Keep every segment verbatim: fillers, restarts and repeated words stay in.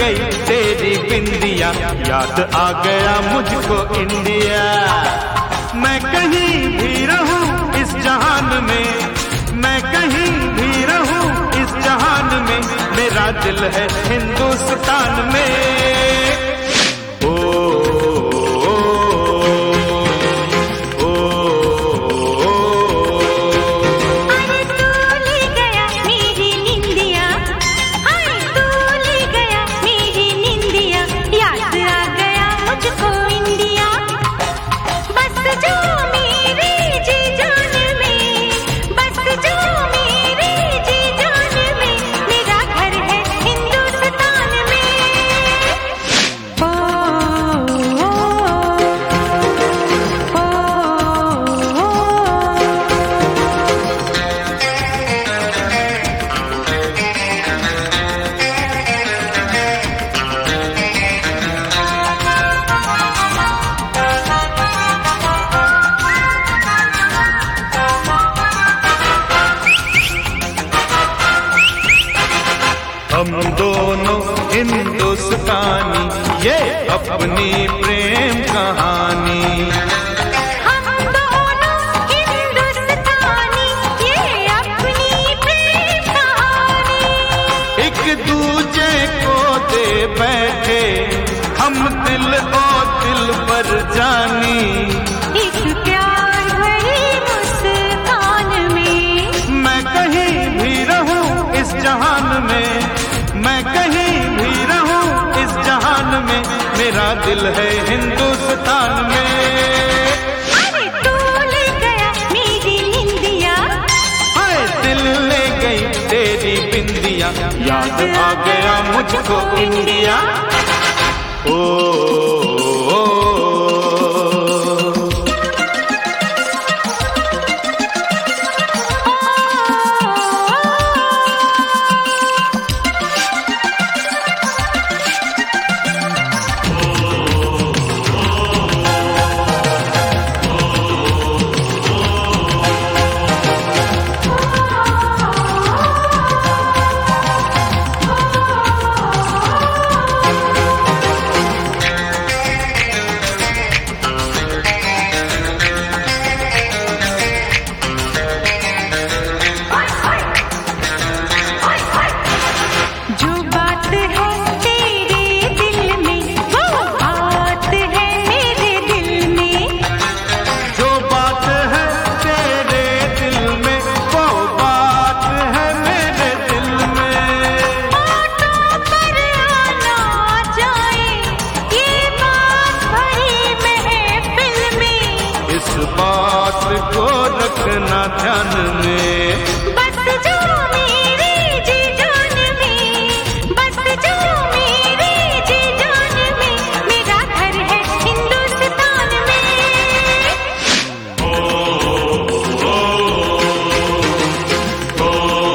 गई तेरी बिंदिया, याद आ गया मुझको इंडिया। मैं कहीं भी रहूं इस जहान में, मैं कहीं भी रहूं इस जहान में, मेरा दिल है हिंदुस्तान में। हम दोनों हिंदुस्तानी, ये अपनी प्रेम कहानी। हम दोनों हिंदुस्तानी, ये अपनी प्रेम कहानी। एक दूजे को दे बैठे हम दिल और दिल पर जानी, इस प्यार भरी मुस्कान में। मैं कहीं भी रहूं इस जहान में, मैं कहीं भी रहूं इस जहान में, मेरा दिल है हिंदुस्तान में। अरे तू ले गया मेरी निंदिया, हाय दिल ले गई तेरी बिंदिया, याद आ गया मुझको इंडिया। ओ, ओ, ओ, ओ बात को रखना ध्यान में। बस जो मेरे जी जान में, बस जो मेरे जी जान में, मेरा घर है हिंदुस्तान में। ओ, ओ, ओ,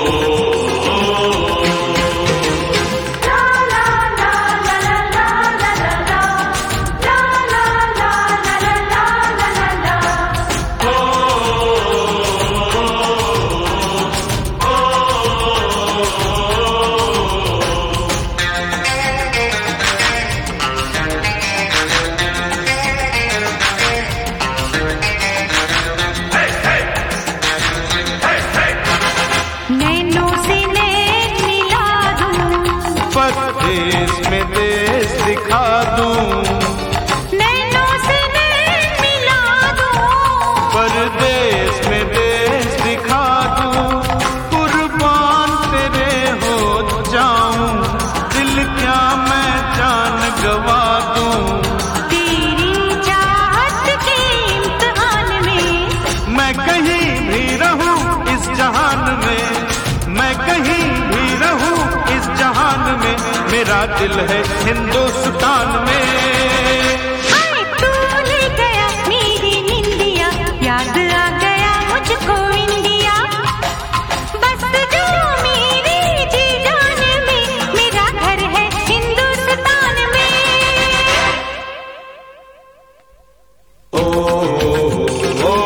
देश में देश दिखा दूं, नैनों से नैन मिला दूं, परदेश में देश दिखा दूं, कुर्बान तेरे हो जाऊं, दिल क्या मैं जान गवा दूं। तेरी चाहत के इम्तिहान में, मैं कहीं भी रहूं इस जहान में, मैं कहीं भी रहूं इस जहान में, मेरा दिल है हिंदुस्तान में। हाय तू ले गया मेरी निंदिया, याद आ गया मुझको इंडिया। बस जो मेरे जी जान में, मेरा घर है हिंदुस्तान में। ओ, ओ,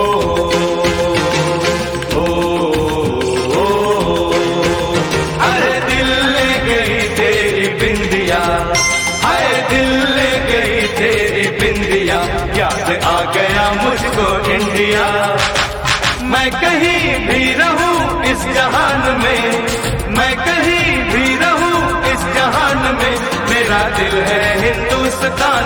ओ, ओ, ओ, अरे दिल ले गई तेरी बिंदिया। मैं कहीं भी रहूं इस जहान में, मैं कहीं भी रहूं इस जहान में, मेरा दिल है हिंदुस्तान